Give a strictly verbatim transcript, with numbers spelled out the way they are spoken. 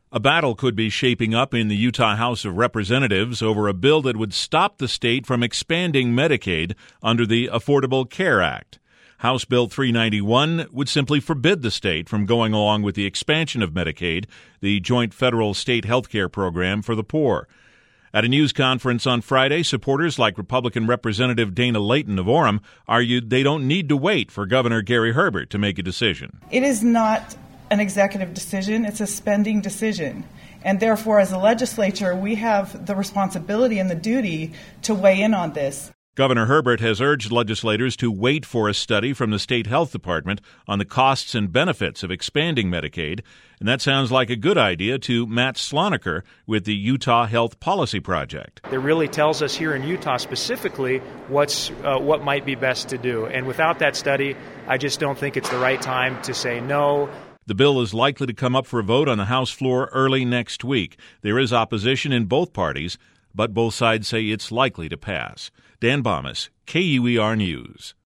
A battle could be shaping up in the Utah House of Representatives over a bill that would stop the state from expanding Medicaid under the Affordable Care Act. House Bill three ninety-one would simply forbid the state from going along with the expansion of Medicaid, the joint federal-state health care program for the poor. At a news conference on Friday, supporters like Republican Representative Dana Layton of Orem argued they don't need to wait for Governor Gary Herbert to make a decision. It is not an executive decision, it's a spending decision. And therefore, as a legislature, we have the responsibility and the duty to weigh in on this. Governor Herbert has urged legislators to wait for a study from the state health department on the costs and benefits of expanding Medicaid, and that sounds like a good idea to Matt Sloniker with the Utah Health Policy Project. It really tells us here in Utah specifically what's uh, what might be best to do. And without that study, I just don't think it's the right time to say no. The bill is likely to come up for a vote on the House floor early next week. There is opposition in both parties, but both sides say it's likely to pass. Dan Bomas, K U E R News.